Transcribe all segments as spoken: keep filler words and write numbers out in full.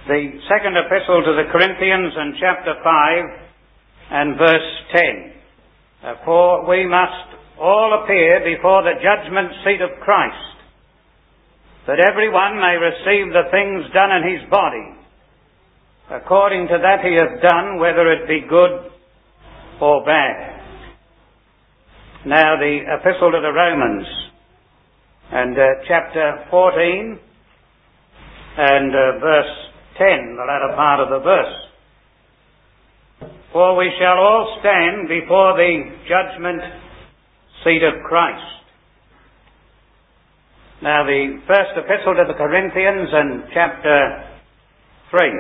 the second epistle to the Corinthians and chapter five and verse ten. Uh, For we must all appear before the judgment seat of Christ, that every one may receive the things done in his body, according to that he hath done, whether it be good or bad. Now the epistle to the Romans, and uh, chapter fourteen and uh, verse ten, the latter part of the verse. For we shall all stand before the judgment seat of Christ. Now the first epistle to the Corinthians and chapter three.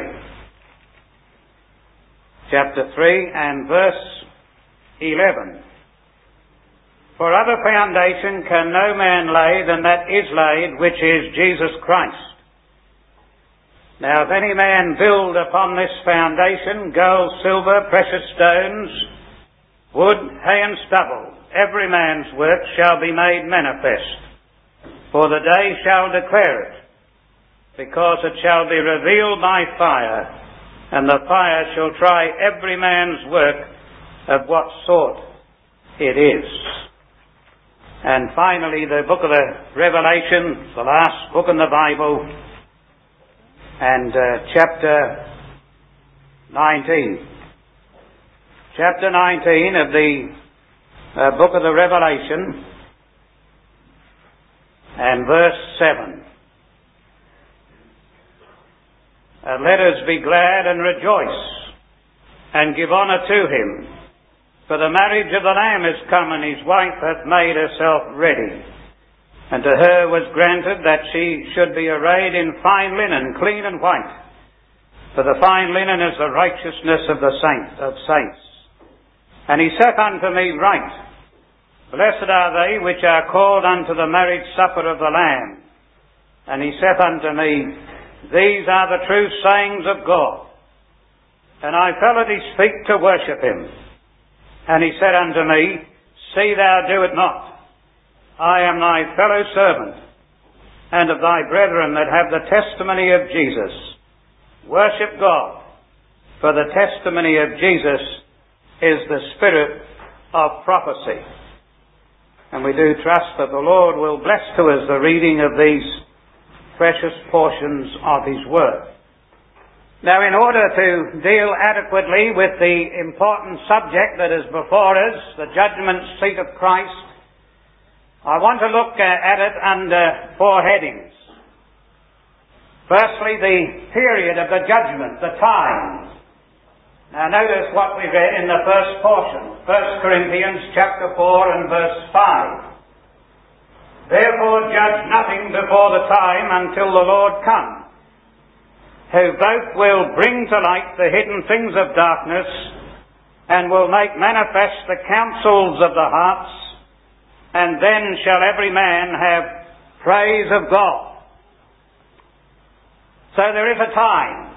Chapter three and verse eleven. For other foundation can no man lay than that is laid, which is Jesus Christ. Now if any man build upon this foundation gold, silver, precious stones, wood, hay and stubble, every man's work shall be made manifest. For the day shall declare it, because it shall be revealed by fire, and the fire shall try every man's work of what sort it is. And finally, the book of the Revelation, the last book in the Bible, and uh, chapter nineteen. Chapter nineteen of the uh, book of the Revelation, and verse seven. Uh, Let us be glad and rejoice, and give honour to him, for the marriage of the Lamb is come, and his wife hath made herself ready. And to her was granted that she should be arrayed in fine linen, clean and white. For the fine linen is the righteousness of the saints of saints. And he saith unto me, Write, Blessed are they which are called unto the marriage supper of the Lamb. And he saith unto me, These are the true sayings of God. And I fell at his feet to worship him. And he said unto me, See thou do it not. I am thy fellow servant, and of thy brethren that have the testimony of Jesus. Worship God, for the testimony of Jesus is the spirit of prophecy. And we do trust that the Lord will bless to us the reading of these precious portions of his word. Now, in order to deal adequately with the important subject that is before us, the judgment seat of Christ, I want to look at it under four headings. Firstly, the period of the judgment, the time. Now notice what we read in the first portion, First Corinthians chapter four and verse five. Therefore judge nothing before the time until the Lord come, who both will bring to light the hidden things of darkness, and will make manifest the counsels of the hearts, and then shall every man have praise of God. So there is a time.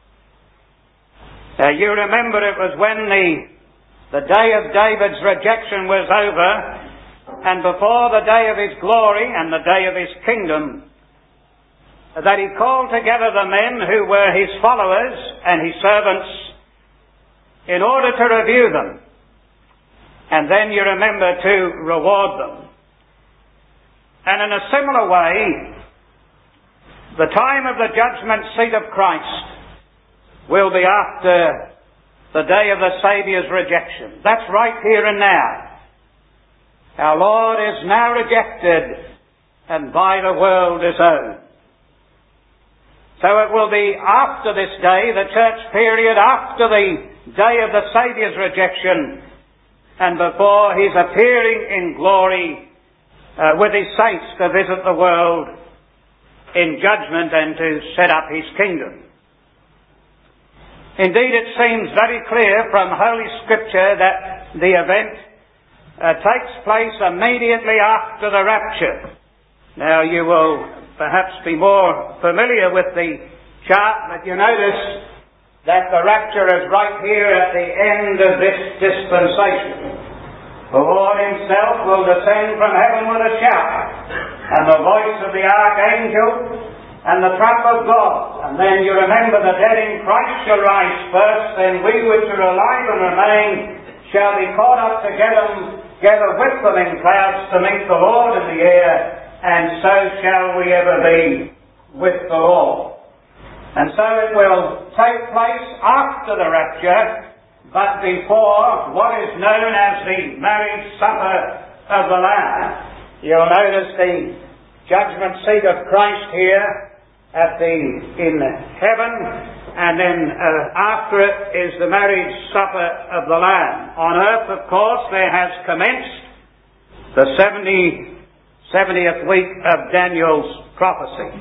Uh, you remember it was when the, the day of David's rejection was over, and before the day of his glory and the day of his kingdom, that he called together the men who were his followers and his servants in order to review them. And then you remember to reward them. And in a similar way, the time of the judgment seat of Christ will be after the day of the Saviour's rejection. That's right here and now. Our Lord is now rejected and by the world disowned. So it will be after this day, the church period, after the day of the Saviour's rejection, and before his appearing in glory uh, with his saints to visit the world in judgment and to set up his kingdom. Indeed, it seems very clear from Holy Scripture that the event uh, takes place immediately after the rapture. Now, you will perhaps be more familiar with the chart, but you notice that the rapture is right here at the end of this dispensation. The Lord himself will descend from heaven with a shout, and the voice of the archangel, and the trump of God. And then you remember the dead in Christ shall rise first, then we which are alive and remain shall be caught up together, together with them in clouds to meet the Lord in the air, and so shall we ever be with the Lord. And so it will take place after the rapture, but before what is known as the marriage supper of the Lamb. You'll notice the judgment seat of Christ here at the in heaven, and then uh, after it is the marriage supper of the Lamb. On earth, of course, there has commenced the seventieth week of Daniel's prophecy.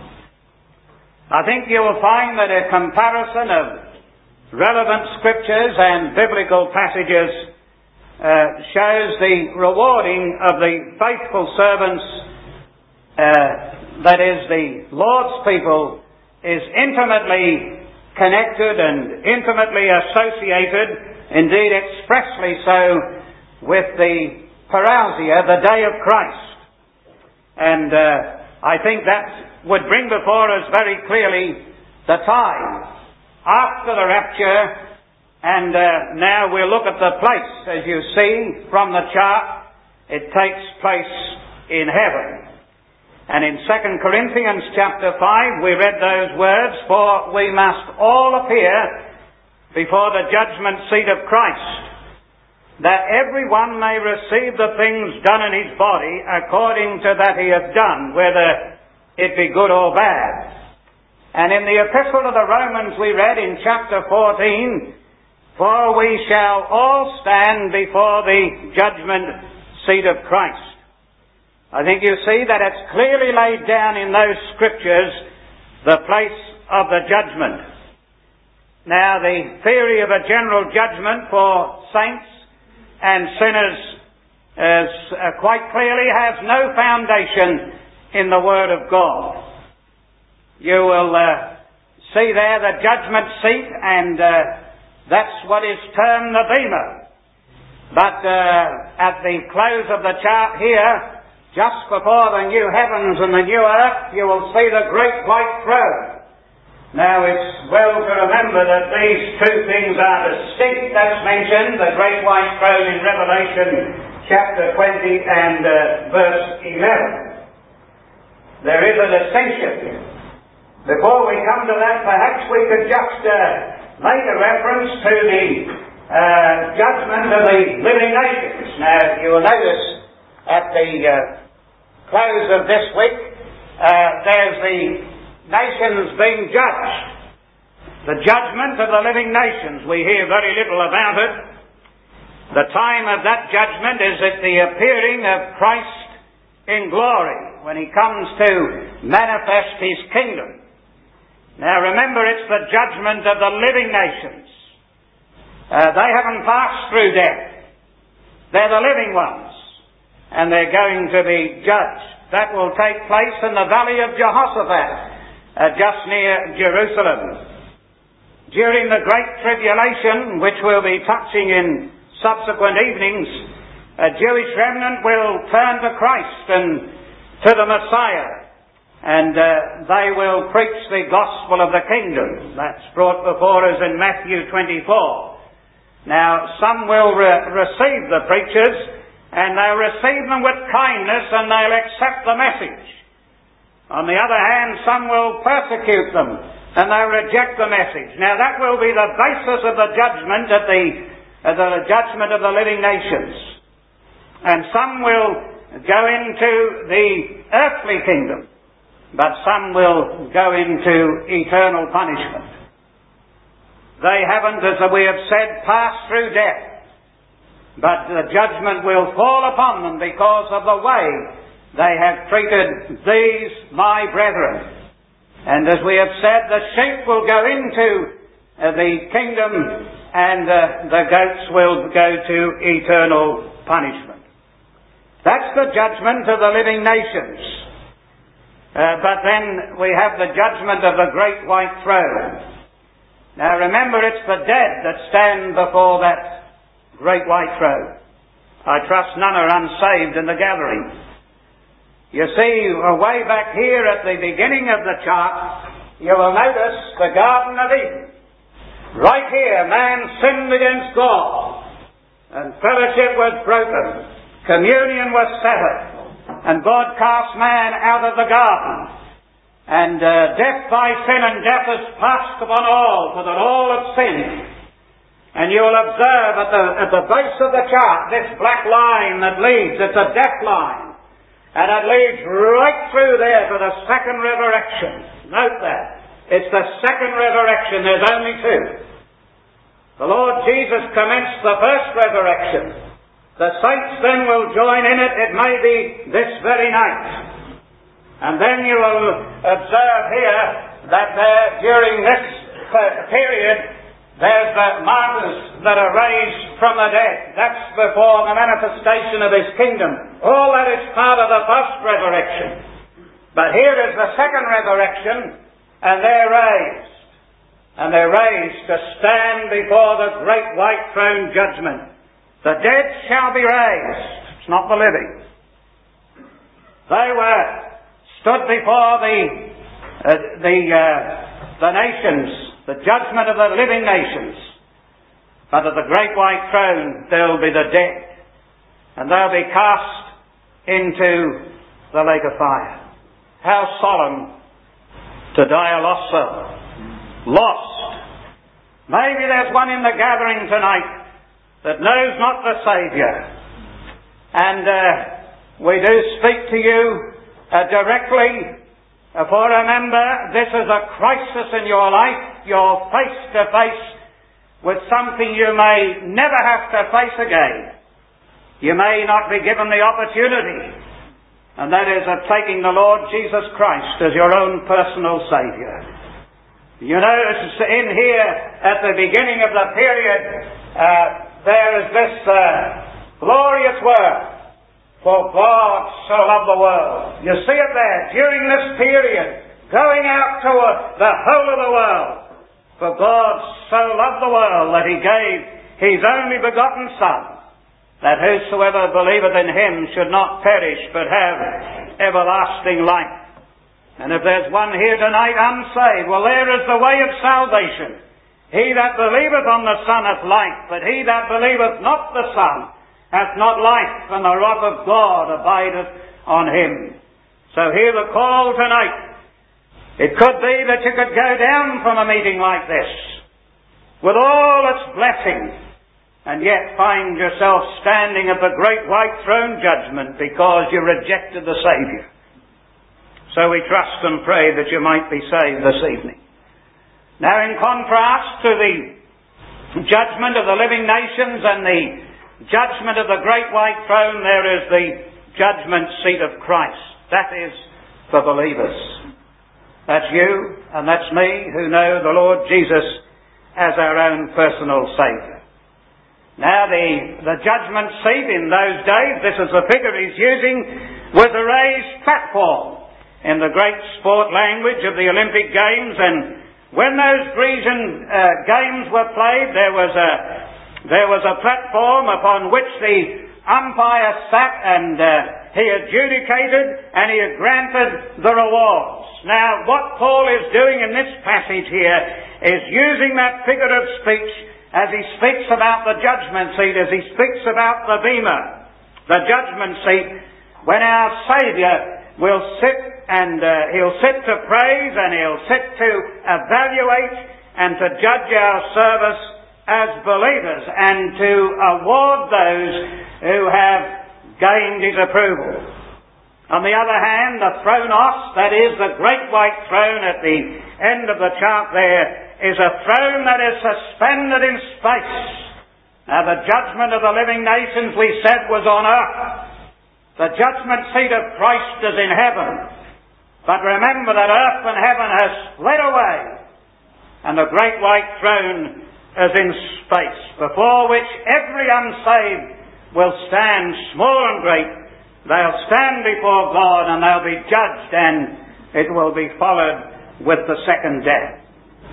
I think you will find that a comparison of relevant scriptures and biblical passages uh, shows the rewarding of the faithful servants, uh, that is, the Lord's people, is intimately connected and intimately associated, indeed expressly so, with the parousia, the day of Christ. And uh, I think that would bring before us very clearly the time after the rapture, and uh, now we'll look at the place. As you see from the chart, it takes place in heaven. And in Second Corinthians chapter five, we read those words, "For we must all appear before the judgment seat of Christ, that every one may receive the things done in his body according to that he hath done, whether it be good or bad." And in the Epistle to the Romans we read in chapter fourteen, "For we shall all stand before the judgment seat of Christ." I think you see that it's clearly laid down in those scriptures the place of the judgment. Now, the theory of a general judgment for saints and sinners is, uh, quite clearly has no foundation in the Word of God. You will uh, see there the judgment seat, and uh, that's what is termed the bema. But uh, at the close of the chart here, just before the new heavens and the new earth, you will see the great white throne. Now it's well to remember that these two things are distinct. That's mentioned, the great white throne in Revelation chapter twenty and uh, verse eleven. There is a distinction. Before we come to that, perhaps we could just uh, make a reference to the uh, judgment of the living nations. Now you will notice at the uh, close of this week, uh, there's the nations being judged. The judgment of the living nations. We hear very little about it. The time of that judgment is at the appearing of Christ in glory, when he comes to manifest his kingdom. Now remember, it's the judgment of the living nations. Uh, they haven't passed through death. They're the living ones, and they're going to be judged. That will take place in the valley of Jehoshaphat, uh, just near Jerusalem. During the Great Tribulation, which we'll be touching in subsequent evenings, a Jewish remnant will turn to Christ and to the Messiah, and uh, they will preach the gospel of the kingdom. That's brought before us in Matthew twenty-four. Now, some will re- receive the preachers, and they'll receive them with kindness, and they'll accept the message. On the other hand, some will persecute them, and they'll reject the message. Now, that will be the basis of the judgment of the, of the judgment of the living nations. And some will go into the earthly kingdom, but some will go into eternal punishment. They haven't, as we have said, passed through death, but the judgment will fall upon them because of the way they have treated these my brethren. And as we have said, the sheep will go into uh, the kingdom, and uh, the goats will go to eternal punishment. That's the judgment of the living nations. Uh, but then we have the judgment of the great white throne. Now remember, it's the dead that stand before that great white throne. I trust none are unsaved in the gathering. You see, way back here at the beginning of the chart, you will notice the Garden of Eden. Right here, man sinned against God, and fellowship was broken, communion was severed, and God cast man out of the garden. And uh, death by sin and death has passed upon all, for that all have sinned. And you will observe at the, at the base of the chart, this black line that leads, it's a death line. And it leads right through there to the second resurrection. Note that. It's the second resurrection. There's only two. The Lord Jesus commenced the first resurrection. The saints then will join in it. It may be this very night. And then you will observe here that there, during this period, there's the martyrs that are raised from the dead. That's before the manifestation of His kingdom. All that is part of the first resurrection. But here is the second resurrection, and they're raised. And they're raised to stand before the great white throne judgment. The dead shall be raised. It's not the living. They were stood before the uh, the uh, the nations. The judgment of the living nations. But at the great white throne there will be the dead. And they'll be cast into the lake of fire. How solemn to die a lost soul. Lost. Maybe there's one in the gathering tonight that knows not the Saviour. And uh, we do speak to you uh, directly. For remember, this is a crisis in your life. You're face to face with something you may never have to face again. You may not be given the opportunity, and that is of taking the Lord Jesus Christ as your own personal Saviour. You notice in here, at the beginning of the period, uh, there is this uh, glorious word. For God so loved the world. You see it there, during this period, going out to the whole of the world. For God so loved the world that He gave His only begotten Son, that whosoever believeth in Him should not perish, but have everlasting life. And if there's one here tonight unsaved, well, there is the way of salvation. He that believeth on the Son hath life, but he that believeth not the Son hath not life, and the wrath of God abideth on him. So hear the call tonight. It could be that you could go down from a meeting like this with all its blessings, and yet find yourself standing at the great white throne judgment because you rejected the Saviour. So we trust and pray that you might be saved this evening. Now, in contrast to the judgment of the living nations and the judgment of the great white throne, there is the judgment seat of Christ. That is for believers. That's you and that's me who know the Lord Jesus as our own personal Saviour. Now the, the judgment seat in those days, this is the figure he's using, was a raised platform in the great sport language of the Olympic Games. And when those Grecian uh, games were played, there was a There was a platform upon which the umpire sat, and uh, he adjudicated and he had granted the rewards. Now, what Paul is doing in this passage here is using that figure of speech as he speaks about the judgment seat, as he speaks about the bema, the judgment seat, when our Saviour will sit and uh, he'll sit to praise and he'll sit to evaluate and to judge our service as believers, and to award those who have gained His approval. On the other hand, the thronos, that is the great white throne at the end of the chart there, is a throne that is suspended in space. Now, the judgment of the living nations, we said, was on earth. The judgment seat of Christ is in heaven. But remember that earth and heaven has fled away, and the great white throne as in space, before which every unsaved will stand, small and great. They'll stand before God and they'll be judged, and it will be followed with the second death.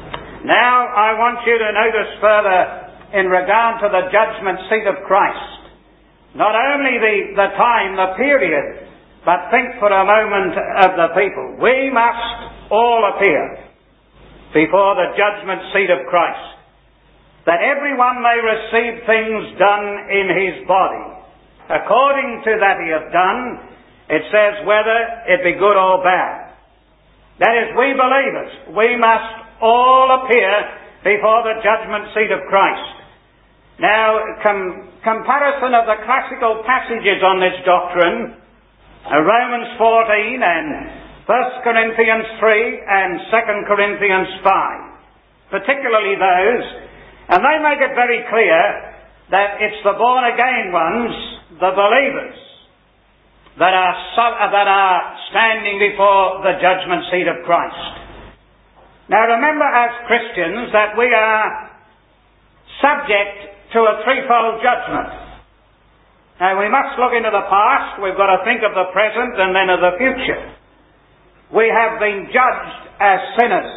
Now I want you to notice further in regard to the judgment seat of Christ, not only the, the time, the period But think for a moment of the people. We must all appear before the judgment seat of Christ, that everyone may receive things done in his body, according to that he hath done, it says, whether it be good or bad. That is, we believers, we must all appear before the judgment seat of Christ. Now, com- comparison of the classical passages on this doctrine, uh, Romans fourteen and First Corinthians three and Second Corinthians five, particularly those, and they make it very clear that it's the born-again ones, the believers, that are, sub- that are standing before the judgment seat of Christ. Now remember, as Christians, that we are subject to a threefold judgment. Now we must look into the past, we've got to think of the present, and then of the future. We have been judged as sinners.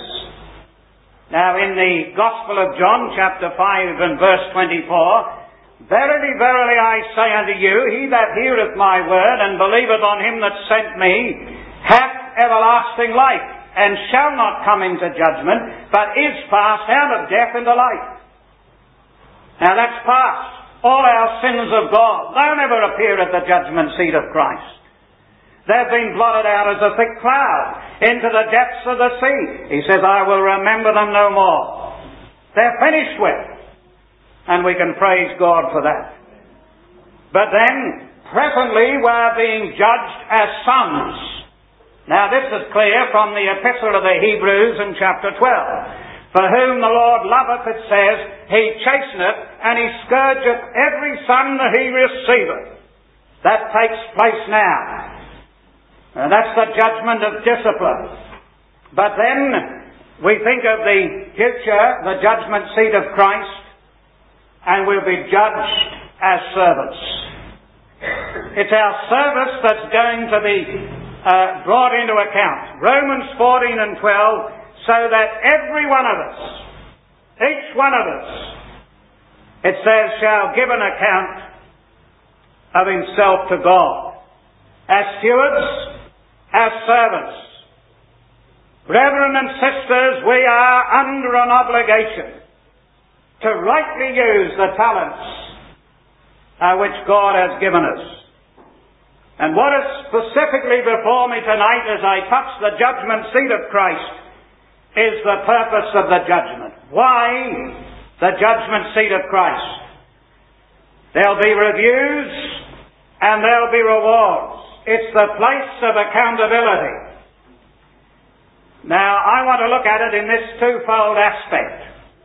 Now in the Gospel of John, chapter five and verse twenty-four, verily, verily, I say unto you, he that heareth my word and believeth on him that sent me hath everlasting life, and shall not come into judgment, but is passed out of death into life. Now that's past. All our sins of God, they'll never appear at the judgment seat of Christ. They've been blotted out as a thick cloud into the depths of the sea. He says, I will remember them no more. They're finished with. And we can praise God for that. But then, presently, we're being judged as sons. Now this is clear from the Epistle of the Hebrews in chapter twelve. For whom the Lord loveth, it says, he chasteneth, and he scourgeth every son that he receiveth. That takes place now. And that's the judgment of discipline. But then we think of the future, the judgment seat of Christ, and we'll be judged as servants. It's our service that's going to be uh, brought into account. Romans fourteen and twelve, so that every one of us, each one of us, it says, shall give an account of himself to God, as stewards, as servants. Brethren and sisters, we are under an obligation to rightly use the talents uh, which God has given us. And what is specifically before me tonight as I touch the judgment seat of Christ is the purpose of the judgment. Why the judgment seat of Christ? There'll be reviews and there'll be rewards. It's the place of accountability. Now, I want to look at it in this twofold aspect.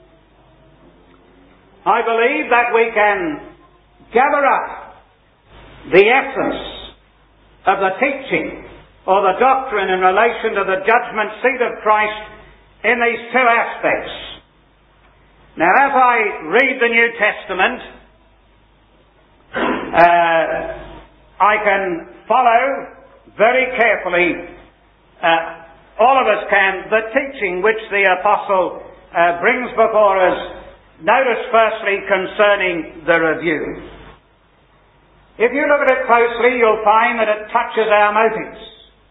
I believe that we can gather up the essence of the teaching or the doctrine in relation to the judgment seat of Christ in these two aspects. Now, as I read the New Testament, uh, I can follow very carefully, uh, all of us can, the teaching which the Apostle uh, brings before us. Notice firstly concerning the review. If you look at it closely, you'll find that it touches our motives.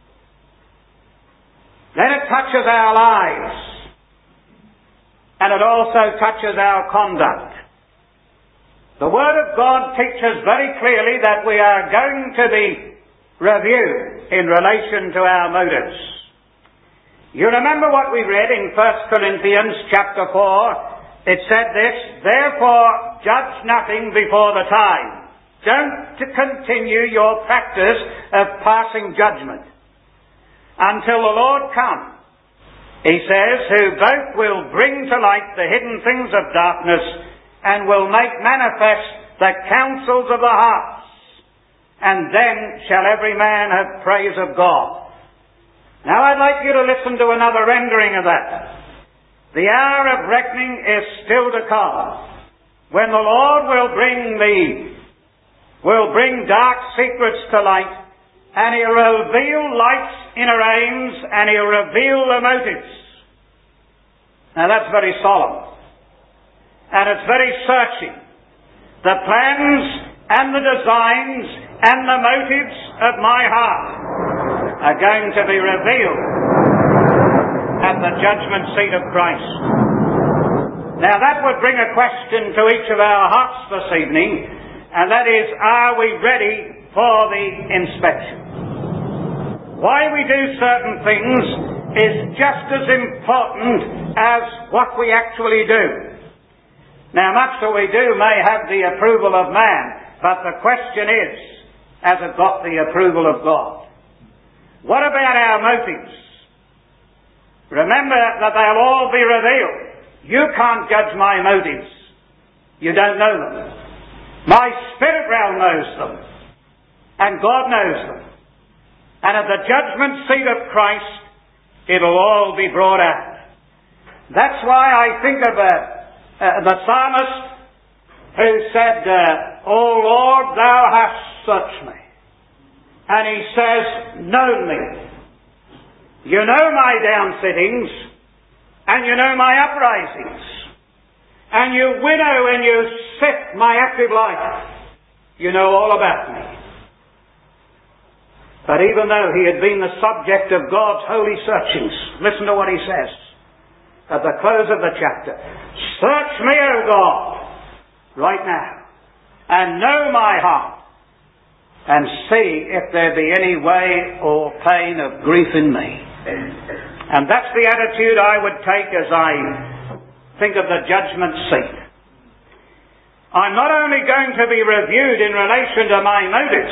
Then it touches our lives. And it also touches our conduct. The Word of God teaches very clearly that we are going to be reviewed in relation to our motives. You remember what we read in First Corinthians chapter four? It said this, therefore judge nothing before the time. Don't continue your practice of passing judgment until the Lord come. He says, who both will bring to light the hidden things of darkness and will make manifest the counsels of the hearts. And then shall every man have praise of God. Now I'd like you to listen to another rendering of that. The hour of reckoning is still to come, when the Lord will bring the, will bring dark secrets to light, and He'll reveal life's inner aims, and He'll reveal the motives. Now that's very solemn. And it's very searching. The plans and the designs and the motives of my heart are going to be revealed at the judgment seat of Christ. Now that would bring a question to each of our hearts this evening, and that is, are we ready for the inspection? Why we do certain things is just as important as what we actually do. Now, much that we do may have the approval of man, but the question is, has it got the approval of God? What about our motives? Remember that they'll all be revealed. You can't judge my motives. You don't know them. My spirit realm knows them. And God knows them. And at the judgment seat of Christ, it'll all be brought out. That's why I think of uh, uh, the psalmist who said, uh, O Lord, thou hast searched me. And he says, known me. You know my downsittings, and you know my uprisings. And you winnow and you sift my active life. You know all about me. But even though he had been the subject of God's holy searchings, listen to what he says at the close of the chapter. Search me, O God, right now, and know my heart, and see if there be any way or pain of grief in me. And that's the attitude I would take as I think of the judgment seat. I'm not only going to be reviewed in relation to my motives,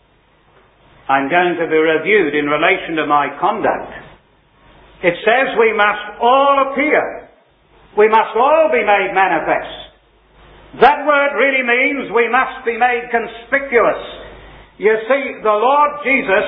I'm going to be reviewed in relation to my conduct. It says we must all appear. We must all be made manifest. That word really means we must be made conspicuous. You see, the Lord Jesus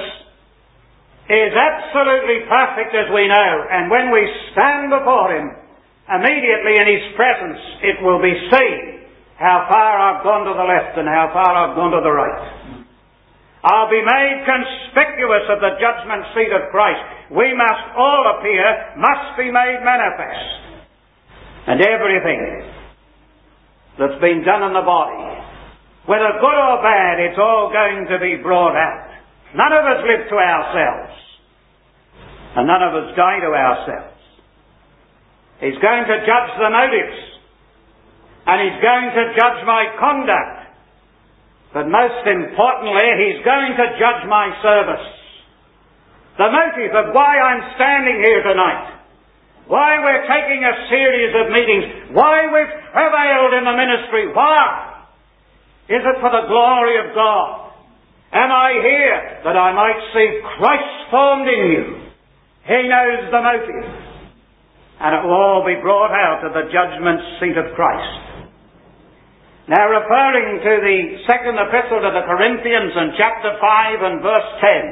is absolutely perfect, as we know, and when we stand before Him, immediately in His presence, it will be seen how far I've gone to the left and how far I've gone to the right. I'll be made conspicuous at the judgment seat of Christ. We must all appear, must be made manifest. And everything that's been done in the body, whether good or bad, it's all going to be brought out. None of us live to ourselves. And none of us die to ourselves. He's going to judge the motives. And He's going to judge my conduct. But most importantly, He's going to judge my service. The motive of why I'm standing here tonight. Why we're taking a series of meetings. Why we've prevailed in the ministry. Why? Is it for the glory of God? Am I here that I might see Christ formed in you? He knows the motive. And it will all be brought out at the judgment seat of Christ. Now, referring to the second epistle to the Corinthians in chapter five and verse ten,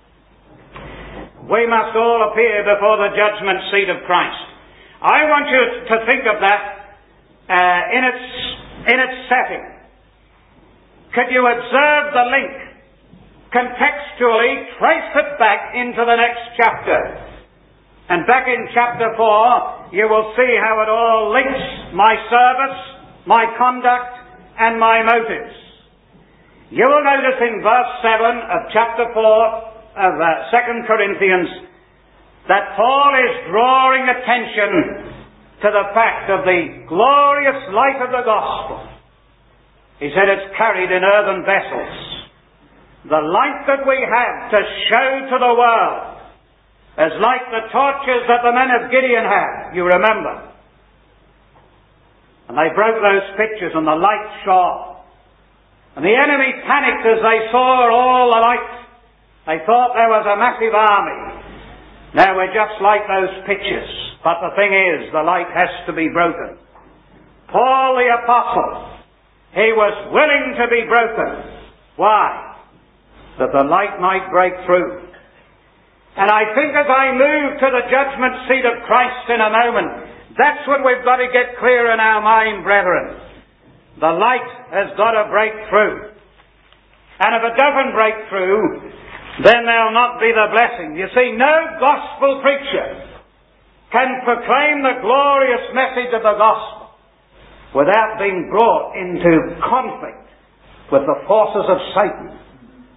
we must all appear before the judgment seat of Christ. I want you to think of that uh, in its in its setting. Could you observe the link? Contextually, trace it back into the next chapter. And back in chapter four, you will see how it all links my service, my conduct, and my motives. You will notice in verse seven of chapter four of uh, Second Corinthians that Paul is drawing attention to the fact of the glorious light of the gospel. He said it's carried in earthen vessels. The light that we have to show to the world is like the torches that the men of Gideon had, you remember. And they broke those pictures and the light shone. And the enemy panicked as they saw all the light. They thought there was a massive army. Now we're just like those pictures. But the thing is, the light has to be broken. Paul the Apostle, he was willing to be broken. Why? That the light might break through. And I think as I move to the judgment seat of Christ in a moment, that's what we've got to get clear in our mind, brethren. The light has got to break through. And if it doesn't break through, then there'll not be the blessing. You see, no gospel preacher can proclaim the glorious message of the gospel without being brought into conflict with the forces of Satan.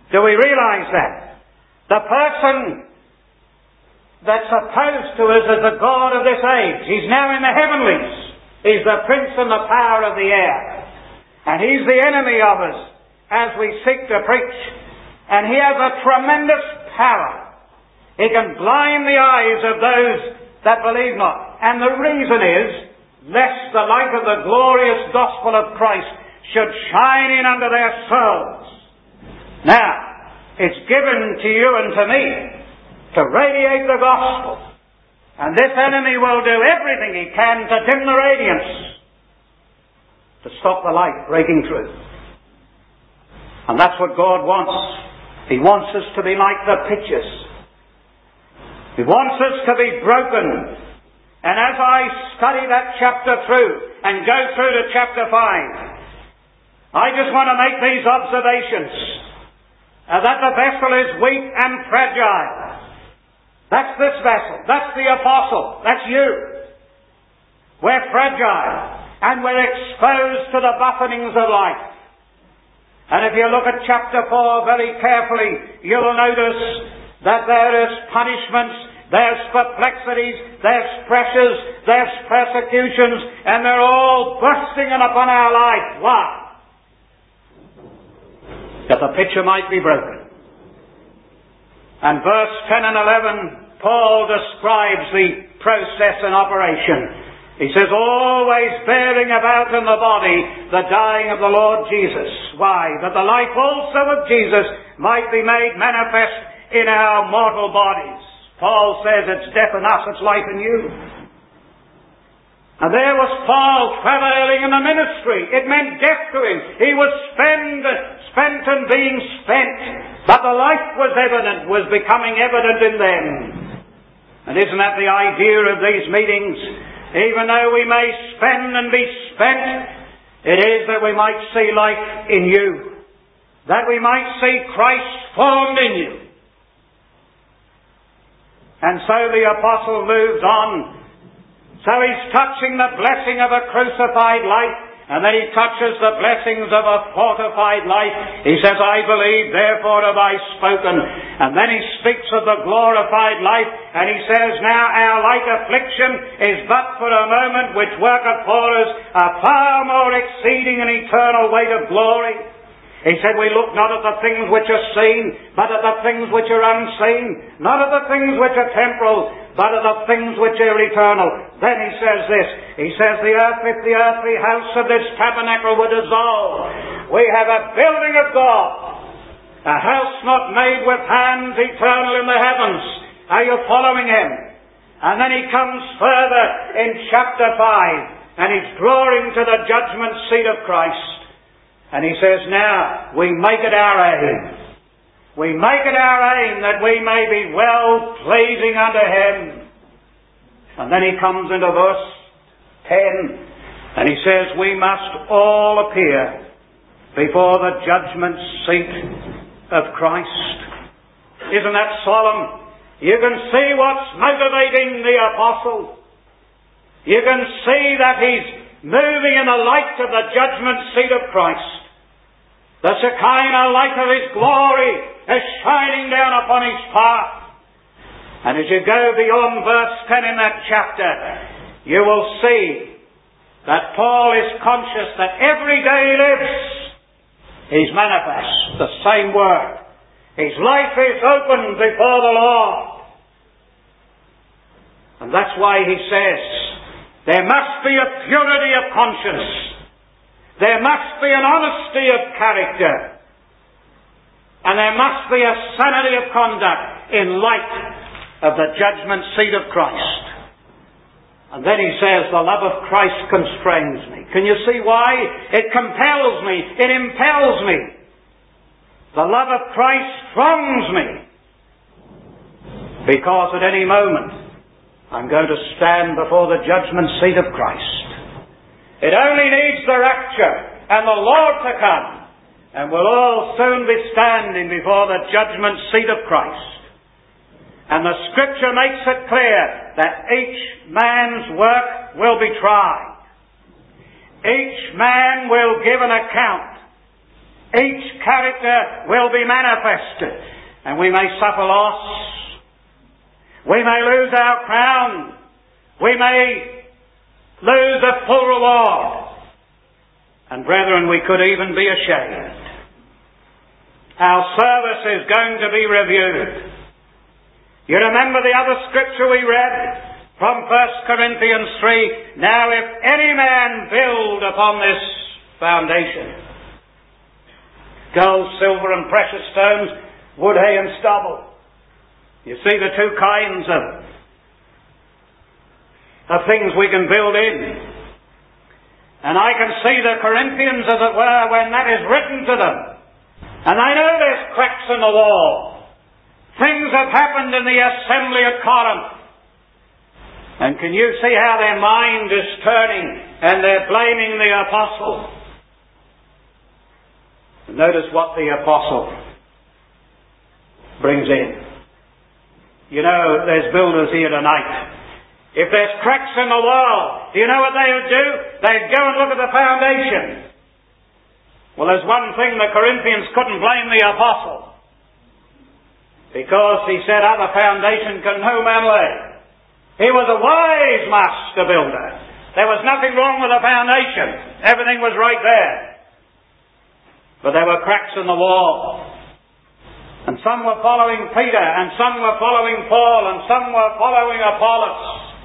Do we realize that? The person that's opposed to us as the God of this age, he's now in the heavenlies. He's the prince and the power of the air. And he's the enemy of us as we seek to preach. And he has a tremendous power. He can blind the eyes of those that believe not. And the reason is, lest the light of the glorious gospel of Christ should shine in unto their souls. Now, it's given to you and to me to radiate the gospel. And this enemy will do everything he can to dim the radiance, to stop the light breaking through. And that's what God wants. He wants us to be like the pitchers. He wants us to be broken. And as I study that chapter through and go through to chapter five, I just want to make these observations. Uh, that the vessel is weak and fragile. That's this vessel. That's the apostle. That's you. We're fragile. And we're exposed to the buffetings of life. And if you look at chapter four very carefully, you'll notice that there is punishments, there's perplexities, there's pressures, there's persecutions, and they're all bursting in upon our life. Why? That the picture might be broken. And verse ten and eleven, Paul describes the process and operation. He says, always bearing about in the body the dying of the Lord Jesus. Why? That the life also of Jesus might be made manifest in our mortal bodies. Paul says it's death in us, it's life in you. And there was Paul travailing in the ministry. It meant death to him. He was spent, spent and being spent. But the life was evident, was becoming evident in them. And isn't that the idea of these meetings? Even though we may spend and be spent, it is that we might see life in you. That we might see Christ formed in you. And so the apostle moves on. So he's touching the blessing of a crucified life, and then he touches the blessings of a fortified life. He says, I believe, therefore have I spoken. And then he speaks of the glorified life, and he says, now our light affliction is but for a moment, which worketh for us a far more exceeding and eternal weight of glory. He said, we look not at the things which are seen, but at the things which are unseen. Not at the things which are temporal, but at the things which are eternal. Then he says this. He says, the earth, if the earthly house of this tabernacle were dissolved, we have a building of God, a house not made with hands, eternal in the heavens. Are you following him? And then he comes further in chapter five, and he's drawing to the judgment seat of Christ. And he says, now, we make it our aim. We make it our aim that we may be well pleasing unto him. And then he comes into verse ten, and he says, we must all appear before the judgment seat of Christ. Isn't that solemn? You can see what's motivating the apostle. You can see that he's moving in the light of the judgment seat of Christ. The Shekinah light of his glory is shining down upon his path. And as you go beyond verse ten in that chapter, you will see that Paul is conscious that every day he lives, he's manifest the same word. His life is open before the Lord. And that's why he says, there must be a purity of conscience. There must be an honesty of character. And there must be a sanity of conduct in light of the judgment seat of Christ. And then he says, the love of Christ constrains me. Can you see why? It compels me. It impels me. The love of Christ throngs me. Because at any moment, I'm going to stand before the judgment seat of Christ. It only needs the rapture and the Lord to come, and we'll all soon be standing before the judgment seat of Christ. And the Scripture makes it clear that each man's work will be tried. Each man will give an account. Each character will be manifested, and we may suffer loss. We may lose our crown. We may lose a full reward. And brethren, we could even be ashamed. Our service is going to be reviewed. You remember the other scripture we read from First Corinthians three. Now if any man build upon this foundation, gold, silver and precious stones, wood, hay and stubble. You see the two kinds of, of things we can build in. And I can see the Corinthians, as it were, when that is written to them. And I know there's cracks in the wall. Things have happened in the assembly at Corinth. And can you see how their mind is turning and they're blaming the apostle? Notice what the apostle brings in. You know, there's builders here tonight. If there's cracks in the wall, do you know what they would do? They'd go and look at the foundation. Well, there's one thing the Corinthians couldn't blame the apostle. Because he said, other foundation can no man lay. He was a wise master builder. There was nothing wrong with the foundation. Everything was right there. But there were cracks in the wall. And some were following Peter, and some were following Paul, and some were following Apollos.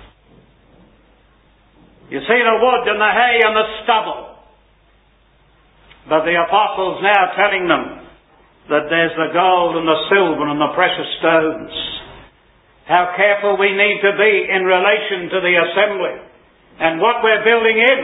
You see the wood and the hay and the stubble. But the apostle's now telling them that there's the gold and the silver and the precious stones. How careful we need to be in relation to the assembly and what we're building in.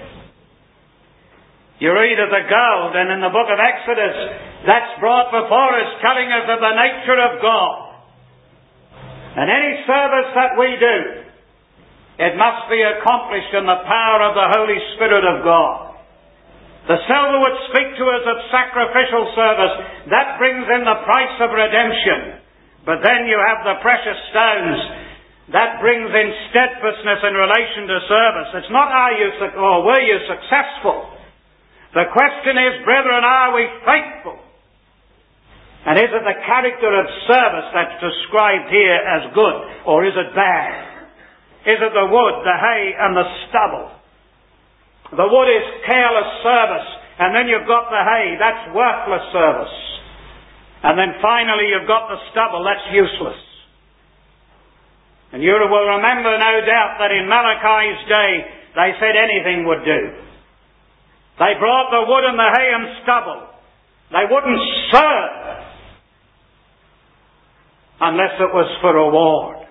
You read of the gold, and in the book of Exodus, that's brought before us, telling us of the nature of God. And any service that we do, it must be accomplished in the power of the Holy Spirit of God. The silver would speak to us of sacrificial service. That brings in the price of redemption. But then you have the precious stones. That brings in steadfastness in relation to service. It's not are you or were you successful. The question is, brethren, are we faithful? And is it the character of service that's described here as good, or is it bad? Is it the wood, the hay, and the stubble? The wood is careless service, and then you've got the hay, that's worthless service. And then finally you've got the stubble, that's useless. And you will remember, no doubt, that in Malachi's day, they said anything would do. They brought the wood and the hay and stubble. They wouldn't serve unless it was for reward.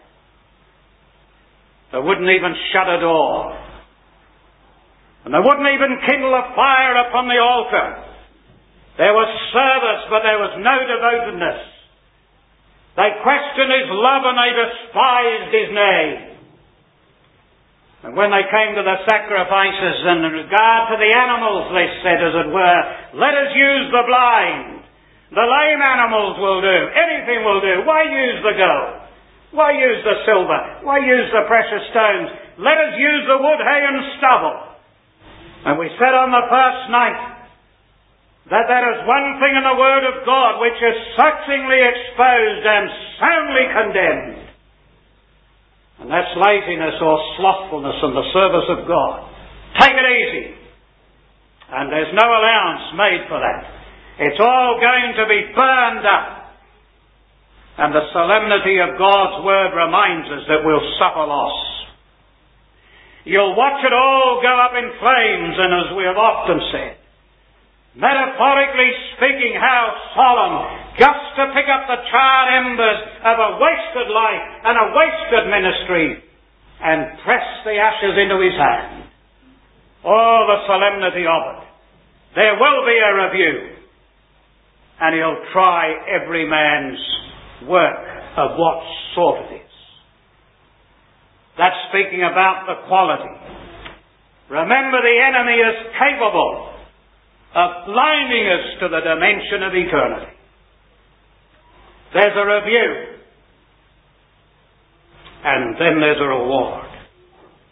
They wouldn't even shut a door. And they wouldn't even kindle a fire upon the altar. There was service, but there was no devotedness. They questioned his love and they despised his name. And when they came to the sacrifices and in regard to the animals, they said, as it were, let us use the blind. The lame animals will do. Anything will do. Why use the gold? Why use the silver? Why use the precious stones? Let us use the wood, hay and stubble. And we said on the first night that there is one thing in the Word of God which is searchingly exposed and soundly condemned. And that's laziness or slothfulness in the service of God. Take it easy. And there's no allowance made for that. It's all going to be burned up. And the solemnity of God's Word reminds us that we'll suffer loss. You'll watch it all go up in flames, and as we have often said, metaphorically speaking, how solemn, just to pick up the charred embers of a wasted life and a wasted ministry and press the ashes into his hand. Oh, the solemnity of it. There will be a review, and he'll try every man's work of what sort it is. That's speaking about the quality. Remember, the enemy is capable of blinding us to the dimension of eternity. There's a review, and then there's a reward.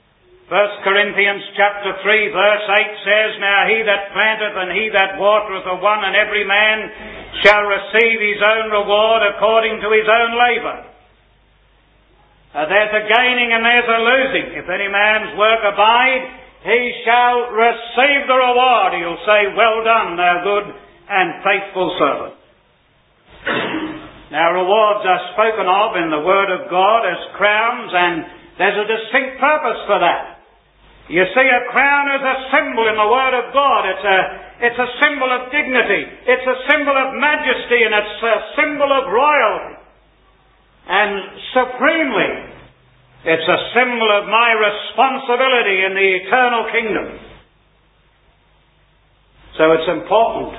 First Corinthians chapter three verse eight says, Now he that planteth and he that watereth are one, and every man shall receive his own reward according to his own labour. Uh, there's a gaining and there's a losing. If any man's work abide, he shall receive the reward. He'll say, Well done, thou good and faithful servant. Now rewards are spoken of in the Word of God as crowns, and there's a distinct purpose for that. You see, a crown is a symbol in the Word of God. It's a, it's a symbol of dignity. It's a symbol of majesty, and it's a symbol of royalty. And supremely, it's a symbol of my responsibility in the eternal kingdom. So it's important.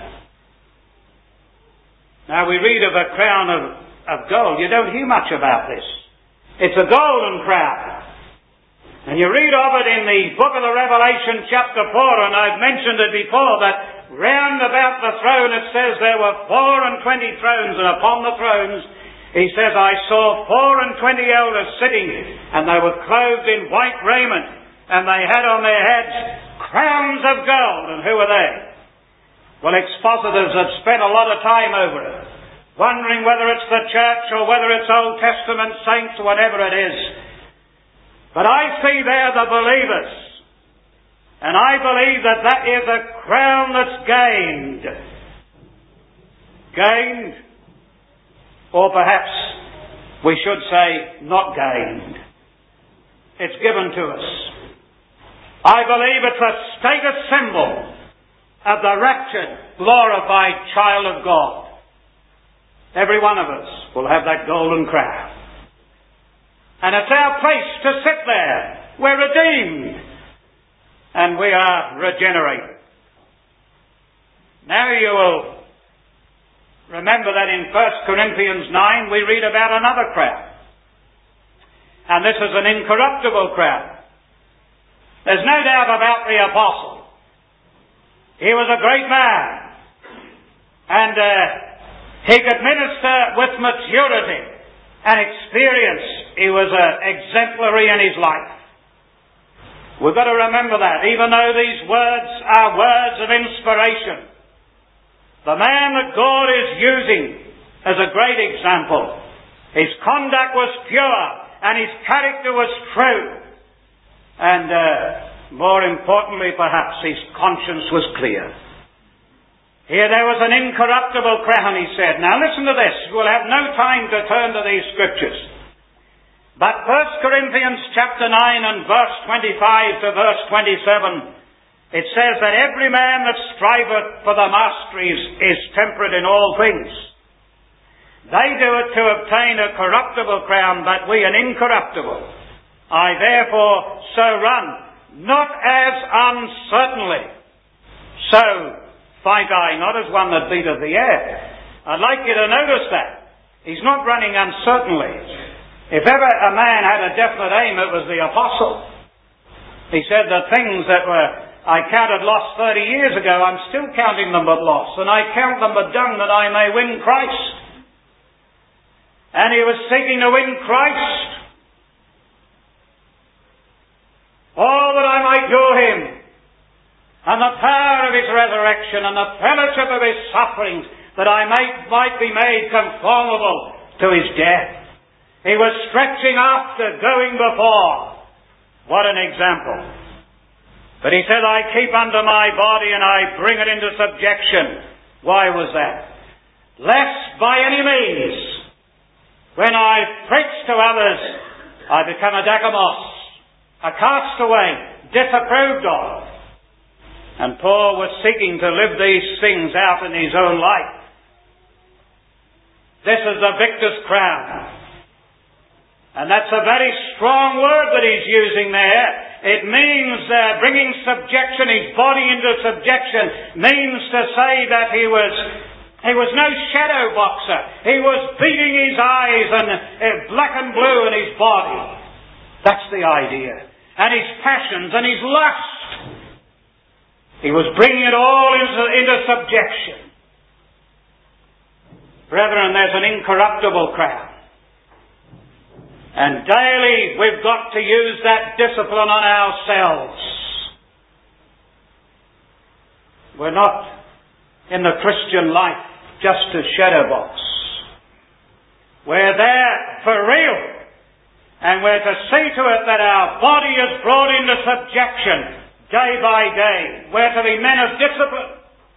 Now we read of a crown of, of gold. You don't hear much about this. It's a golden crown. And you read of it in the book of the Revelation chapter four, and I've mentioned it before, that round about the throne it says there were four and twenty thrones, and upon the thrones, he says, I saw four and twenty elders sitting, and they were clothed in white raiment, and they had on their heads crowns of gold. And who are they? Well, expositors had spent a lot of time over it, wondering whether it's the church or whether it's Old Testament saints, whatever it is. But I see there the believers, and I believe that that is a crown that's gained. Gained, or perhaps we should say not gained. It's given to us. I believe it's a status symbol of the raptured, glorified child of God. Every one of us will have that golden crown. And it's our place to sit there. We're redeemed. And we are regenerated. Now you will remember that in First Corinthians nine we read about another crown. And this is an incorruptible crown. There's no doubt about the apostle. He was a great man. And uh, he could minister with maturity and experience. He was uh, exemplary in his life. We've got to remember that, even though these words are words of inspiration. The man that God is using as a great example, his conduct was pure and his character was true. And uh, more importantly, perhaps, his conscience was clear. Here there was an incorruptible crown, he said. Now listen to this. We'll have no time to turn to these scriptures. But First Corinthians chapter nine and verse twenty-five to verse twenty-seven, it says that every man that striveth for the mastery is, is temperate in all things. They do it to obtain a corruptible crown, but we an incorruptible. I therefore so run, not as uncertainly. So fight I, not as one that beateth the air. I'd like you to notice that. He's not running uncertainly. If ever a man had a definite aim, it was the apostle. He said the things that were I counted lost thirty years ago, I'm still counting them but loss, and I count them but dung that I may win Christ. And he was seeking to win Christ. Oh, that I might know him, and the power of his resurrection, and the fellowship of his sufferings, that I might, might be made conformable to his death. He was stretching after, going before. What an example. But he said, I keep under my body and I bring it into subjection. Why was that? Lest by any means, when I preach to others, I become a Dacamos, a castaway, disapproved of. And Paul was seeking to live these things out in his own life. This is the victor's crown. And that's a very strong word that he's using there. It means uh, bringing subjection, his body into subjection, means to say that he was he was no shadow boxer. He was beating his eyes and uh, black and blue in his body. That's the idea. And his passions and his lust. He was bringing it all into, into subjection. Brethren, there's an incorruptible crown. And daily we've got to use that discipline on ourselves. We're not in the Christian life just a shadow box. We're there for real. And we're to see to it that our body is brought into subjection day by day. We're to be men of discipline.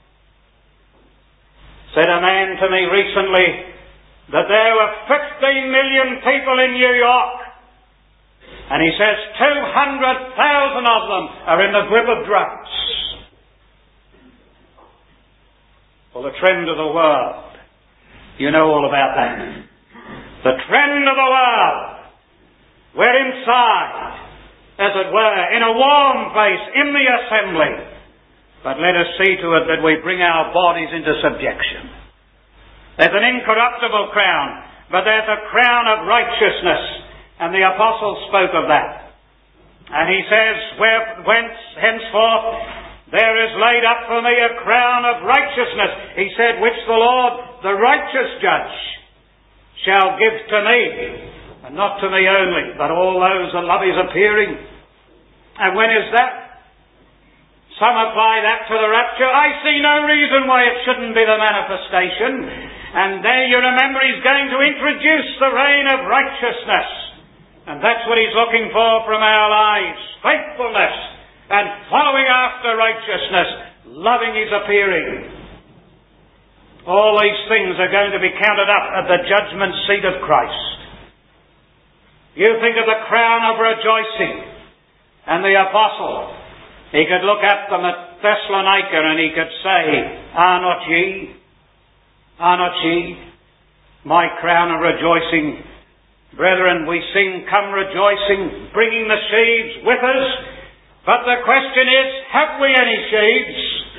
Said a man to me recently that there were fifteen million people in New York. And he says two hundred thousand of them are in the grip of drugs. Well, the trend of the world, you know all about that. The trend of the world. We're inside, as it were, in a warm place, in the assembly. But let us see to it that we bring our bodies into subjection. There's an incorruptible crown, but there's a crown of righteousness. And the apostle spoke of that. And he says, Where, whence, henceforth, there is laid up for me a crown of righteousness. He said, which the Lord, the righteous judge, shall give to me. And not to me only, but all those that love his appearing. And when is that? Some apply that to the rapture. I see no reason why it shouldn't be the manifestation. And there you remember he's going to introduce the reign of righteousness. And that's what he's looking for from our lives. Faithfulness and following after righteousness, loving his appearing. All these things are going to be counted up at the judgment seat of Christ. You think of the crown of rejoicing. And the apostle, he could look at them at Thessalonica and he could say, Are not ye? Are not ye my crown of rejoicing? Brethren, we sing, Come rejoicing, bringing the sheaves with us. But the question is, have we any sheaves?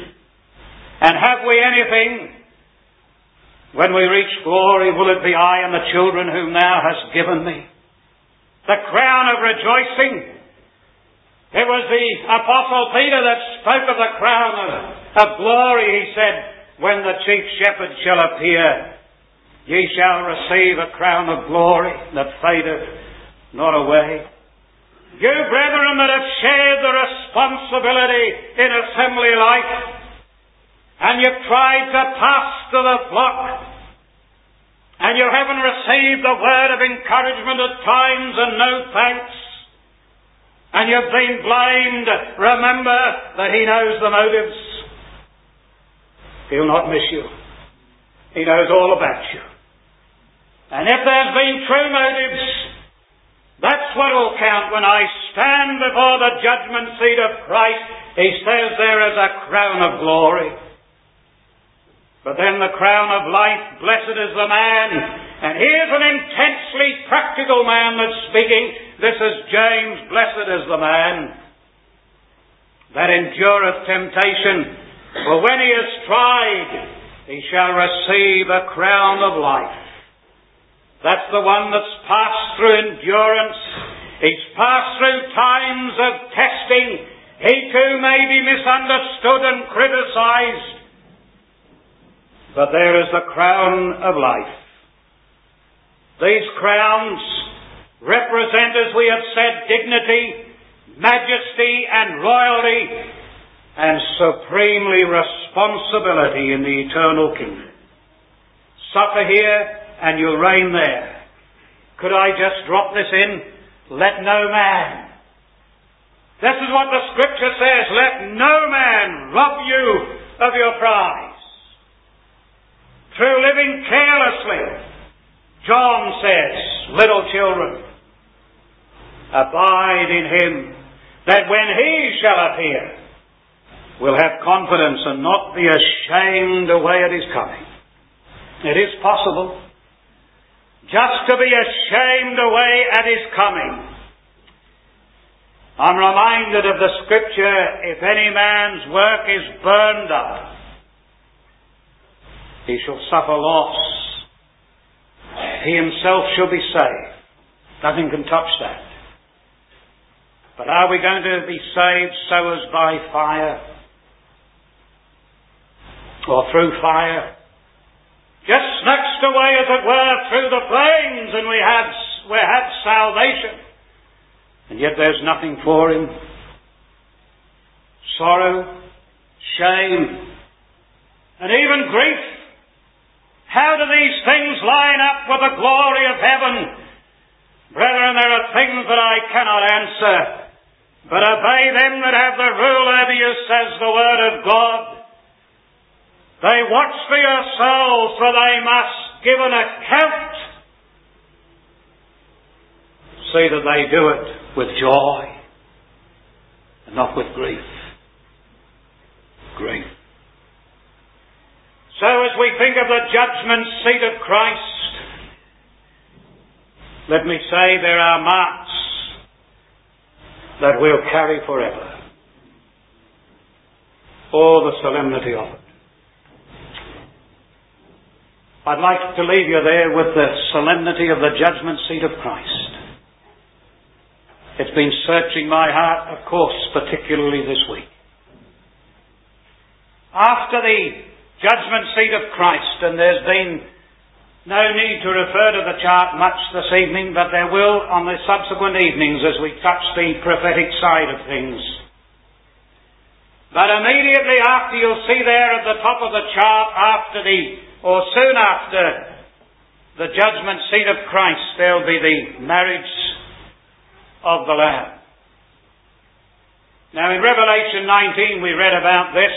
And have we anything? When we reach glory, will it be I and the children whom thou hast given me? The crown of rejoicing. It was the Apostle Peter that spoke of the crown of, of glory. He said, when the chief shepherd shall appear, ye shall receive a crown of glory that fadeth not away. You brethren that have shared the responsibility in assembly life, and you've tried to pastor the flock, and you haven't received the word of encouragement at times and no thanks, and you've been blamed, remember that he knows the motives. He'll not miss you. He knows all about you. And if there's been true motives, that's what will count when I stand before the judgment seat of Christ. He says there is a crown of glory. But then the crown of life, blessed is the man. And here's an intensely practical man that's speaking. This is James, blessed is the man that endureth temptation. For when he is tried, he shall receive a crown of life. That's the one that's passed through endurance. He's passed through times of testing. He too may be misunderstood and criticized. But there is the crown of life. These crowns represent, as we have said, dignity, majesty and royalty, and supremely responsibility in the eternal kingdom. Suffer here and you'll reign there. Could I just drop this in? Let no man. This is what the Scripture says. Let no man rob you of your prize. Through living carelessly, John says, little children, abide in him, that when he shall appear, we'll have confidence and not be ashamed away at his coming. It is possible just to be ashamed away at his coming. I'm reminded of the Scripture, if any man's work is burned up, he shall suffer loss. He himself shall be saved. Nothing can touch that. But are we going to be saved so as by fire? Or through fire? Just snatched away, as it were, through the flames, and we have we have salvation. And yet there's nothing for him. Sorrow, shame, and even grief. How do these things line up with the glory of heaven? Brethren, there are things that I cannot answer, but obey them that have the rule over you, says the word of God. They watch for your souls, for they must give an account. See that they do it with joy and not with grief. Grief. So as we think of the judgment seat of Christ, let me say there are marks that we'll carry forever. Oh, the solemnity of it. I'd like to leave you there with the solemnity of the judgment seat of Christ. It's been searching my heart, of course, particularly this week. After the judgment seat of Christ, and there's been no need to refer to the chart much this evening, but there will on the subsequent evenings as we touch the prophetic side of things. But immediately after, you'll see there at the top of the chart, after the, or soon after the judgment seat of Christ, there'll be the marriage of the Lamb. Now in Revelation nineteen we read about this.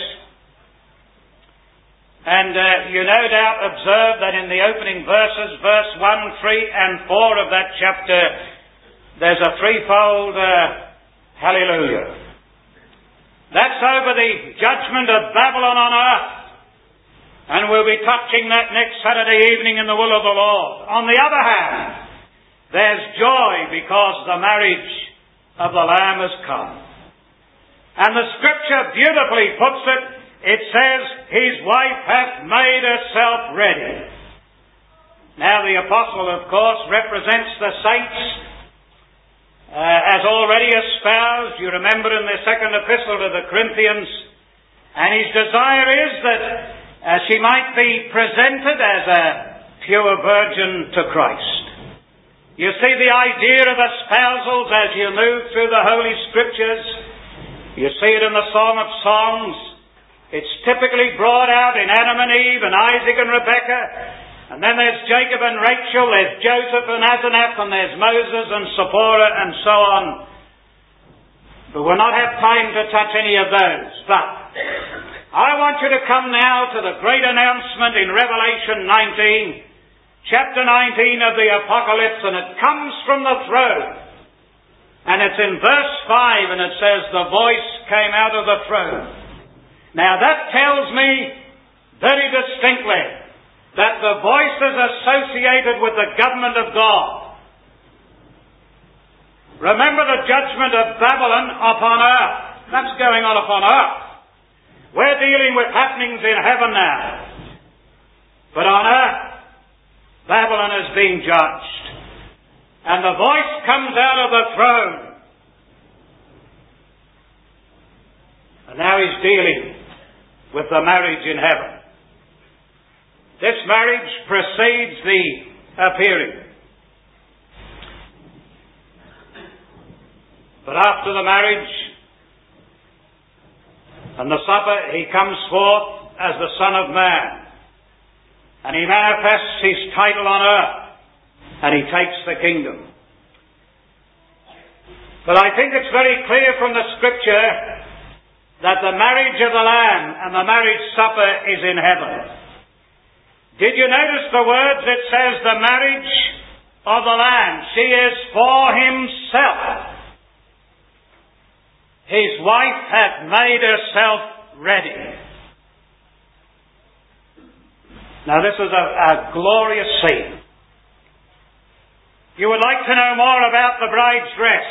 And uh, you no doubt observe that in the opening verses, verse one, three and four of that chapter, there's a threefold uh, hallelujah. That's over the judgment of Babylon on earth. And we'll be touching that next Saturday evening in the will of the Lord. On the other hand, there's joy because the marriage of the Lamb has come. And the Scripture beautifully puts it. It says, his wife hath made herself ready. Now the apostle, of course, represents the saints uh, as already espoused. You remember in the second epistle to the Corinthians. And his desire is that uh, she might be presented as a pure virgin to Christ. You see the idea of espousals as you move through the Holy Scriptures. You see it in the Song of Songs. It's typically brought out in Adam and Eve and Isaac and Rebekah. And then there's Jacob and Rachel, there's Joseph and Asenath, and there's Moses and Zipporah and so on. But we'll not have time to touch any of those. But I want you to come now to the great announcement in Revelation nineteen, chapter nineteen of the Apocalypse, and it comes from the throne. And it's in verse five, and it says, the voice came out of the throne. Now that tells me very distinctly that the voice is associated with the government of God. Remember the judgment of Babylon upon earth. That's going on upon earth. We're dealing with happenings in heaven now. But on earth, Babylon is being judged. And the voice comes out of the throne. And now he's dealing with the marriage in heaven. This marriage precedes the appearing. But after the marriage and the supper, he comes forth as the Son of Man. And he manifests his title on earth. And he takes the kingdom. But I think it's very clear from the Scripture that the marriage of the Lamb and the marriage supper is in heaven. Did you notice the words? It says the marriage of the Lamb. She is for himself. His wife hath made herself ready. Now this is a, a glorious scene. You would like to know more about the bride's dress.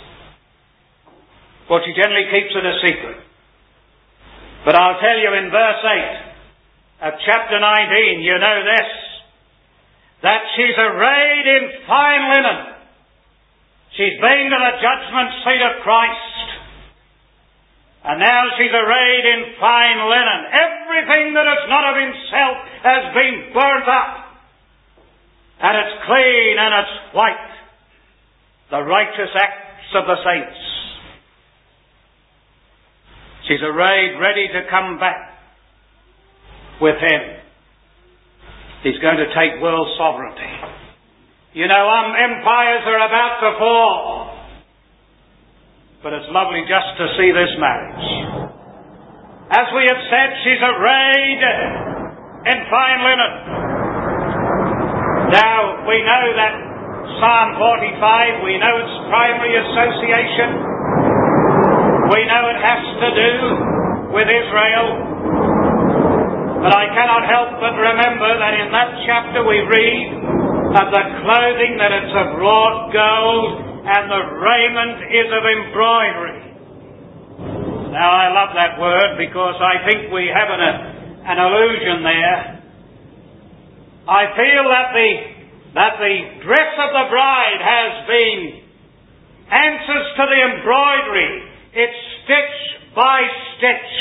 Well, she generally keeps it a secret. But I'll tell you in verse eight of chapter nineteen, you know this, that she's arrayed in fine linen. She's been to the judgment seat of Christ. And now she's arrayed in fine linen. Everything that is not of himself has been burnt up. And it's clean and it's white. the righteous acts of the saints. She's arrayed, ready to come back with him. He's going to take world sovereignty. You know, um, empires are about to fall. But it's lovely just to see this marriage. As we have said, she's arrayed in fine linen. Now, we know that Psalm forty-five, we know its primary association. We know it has to do with Israel. But I cannot help but remember that in that chapter we read of the clothing that it's of wrought gold and the raiment is of embroidery. Now I love that word because I think we have an, an allusion there. I feel that the, that the dress of the bride has been answers to the embroidery. It's stitch by stitch.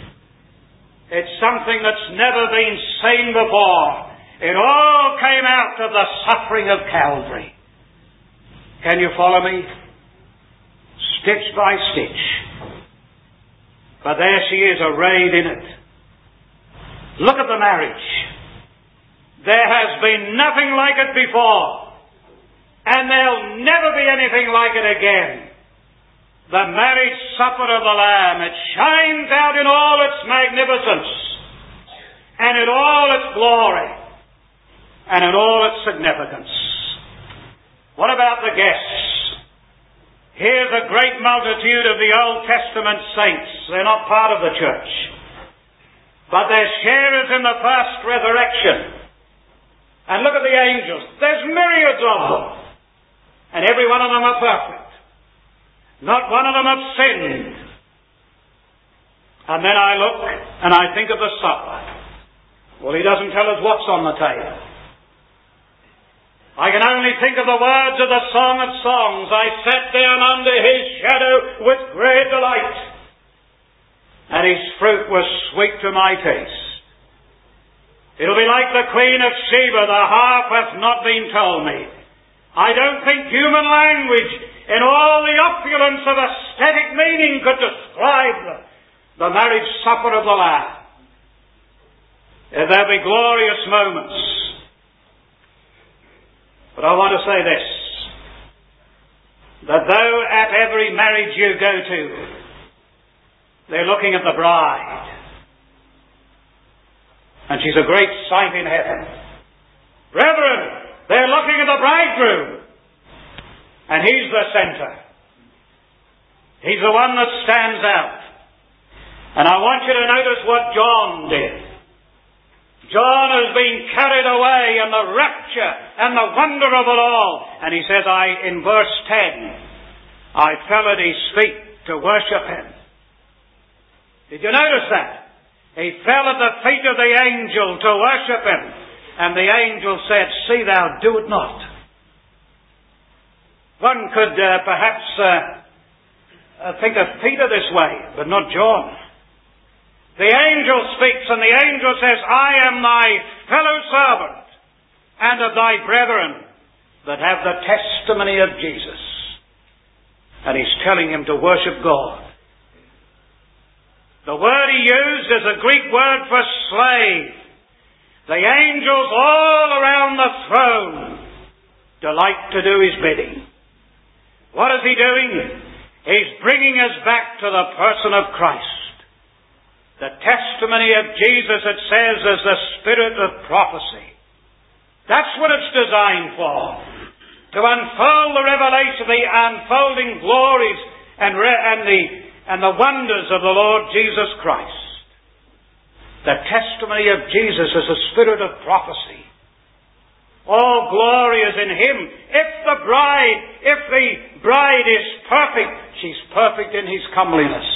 It's something that's never been seen before. It all came out of the suffering of Calvary. Can you follow me? Stitch by stitch. But there she is, arrayed in it. Look at the marriage. There has been nothing like it before. And there'll never be anything like it again. The marriage supper of the Lamb. It shines out in all its magnificence. And in all its glory. And in all its significance. What about the guests? Here's a great multitude of the Old Testament saints. They're not part of the church. But they're sharers in the first resurrection. And look at the angels. There's myriads of them. And every one of them are perfect. Not one of them have sinned. And then I look and I think of the supper. Well, he doesn't tell us what's on the table. I can only think of the words of the Song of Songs. I sat down under his shadow with great delight, and his fruit was sweet to my taste. It'll be like the Queen of Sheba, the harp hath not been told me. I don't think human language in all the opulence of aesthetic meaning could describe the, the marriage supper of the Lamb. There'll be glorious moments. But I want to say this, that though at every marriage you go to, they're looking at the bride, and she's a great sight in heaven. Brethren, they're looking at the bridegroom, and he's the center. He's the one that stands out. And I want you to notice what John did. John has been carried away in the rapture and the wonder of it all. And he says, I, in verse ten, I fell at his feet to worship him. Did you notice that? He fell at the feet of the angel to worship him. And the angel said, see thou do it not. One could uh, perhaps uh, uh, think of Peter this way, but not John. The angel speaks, and the angel says, I am thy fellow servant and of thy brethren that have the testimony of Jesus. And he's telling him to worship God. The word he used is a Greek word for slave. The angels all around the throne delight to do his bidding. What is he doing? He's bringing us back to the person of Christ. The testimony of Jesus, it says, is the spirit of prophecy. That's what it's designed for. To unfold the revelation, the unfolding glories and, re- and, the, and the wonders of the Lord Jesus Christ. The testimony of Jesus is the spirit of prophecy. All glory is in Him. If the bride, if the bride is perfect, she's perfect in His comeliness.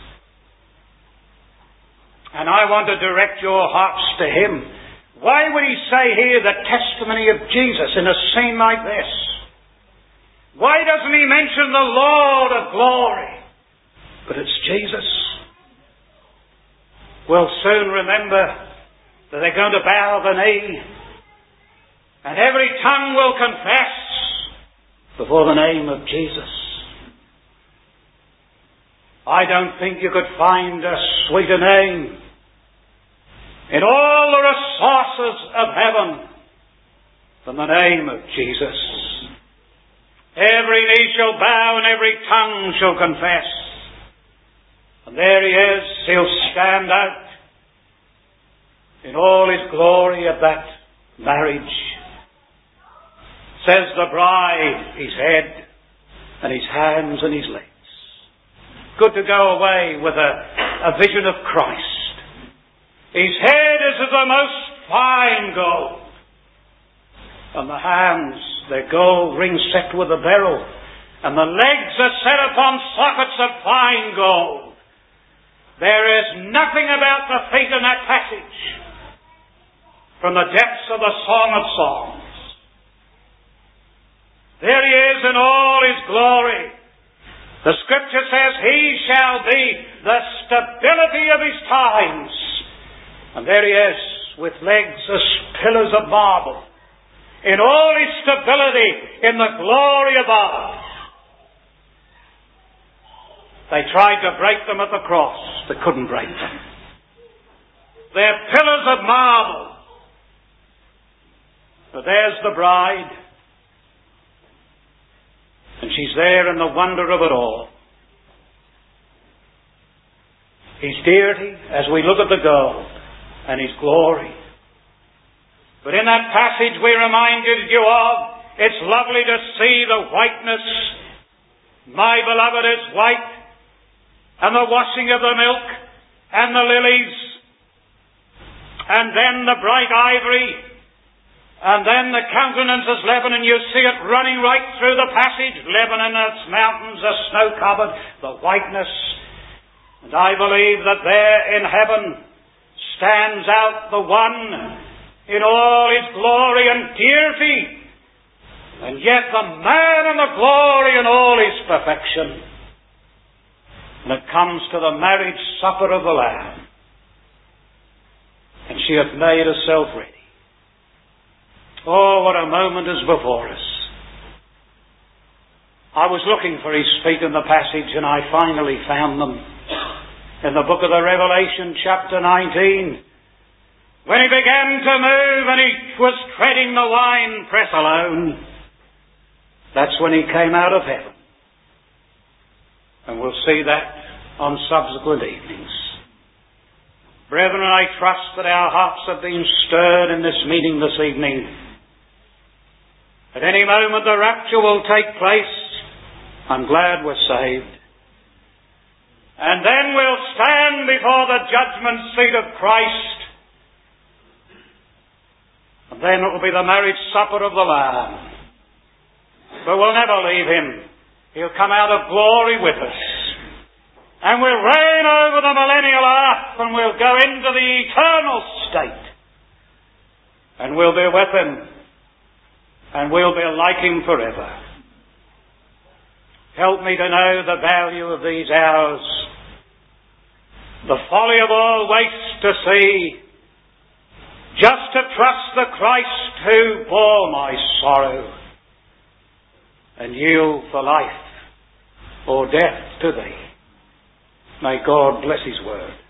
And I want to direct your hearts to Him. Why would He say here the testimony of Jesus in a scene like this? Why doesn't He mention the Lord of glory? But it's Jesus. We'll soon remember that they're going to bow the knee, and every tongue will confess before the name of Jesus. I don't think you could find a sweeter name in all the resources of heaven than the name of Jesus. Every knee shall bow and every tongue shall confess. And there he is, he'll stand out in all his glory at that marriage. Says the bride, his head and his hands and his legs. Good to go away with a, a vision of Christ. His head is of the most fine gold, and the hands, their gold rings set with a beryl, and the legs are set upon sockets of fine gold. There is nothing about the feet in that passage from the depths of the Song of Songs. There he is in all his glory. The Scripture says he shall be the stability of his times. And there he is with legs as pillars of marble, in all his stability, in the glory above. They tried to break them at the cross. They couldn't break them. They're pillars of marble. But there's the bride. And she's there in the wonder of it all. His deity, as we look at the gold, and his glory. But in that passage we reminded you of, it's lovely to see the whiteness. My beloved is white, and the washing of the milk, and the lilies, and then the bright ivory, and then the countenance is Lebanon. You see it running right through the passage. Lebanon, its mountains are snow-covered, the whiteness. And I believe that there in heaven stands out the one in all his glory and deity, and yet the man in the glory and all his perfection. And it comes to the marriage supper of the Lamb. And she hath made herself ready. Oh, what a moment is before us. I was looking for his feet in the passage, and I finally found them in the book of the Revelation, chapter nineteen. When he began to move and he was treading the winepress alone, that's when he came out of heaven. And we'll see that on subsequent evenings. Brethren, I trust that our hearts have been stirred in this meeting this evening. At any moment the rapture will take place. I'm glad we're saved. And then we'll stand before the judgment seat of Christ. And then it will be the marriage supper of the Lamb. But we'll never leave him. He'll come out of glory with us. And we'll reign over the millennial earth, and we'll go into the eternal state. And we'll be with him. And we'll be like him forever. Help me to know the value of these hours. The folly of all waste to see. Just to trust the Christ who bore my sorrow. And yield for life or death to thee. May God bless his word.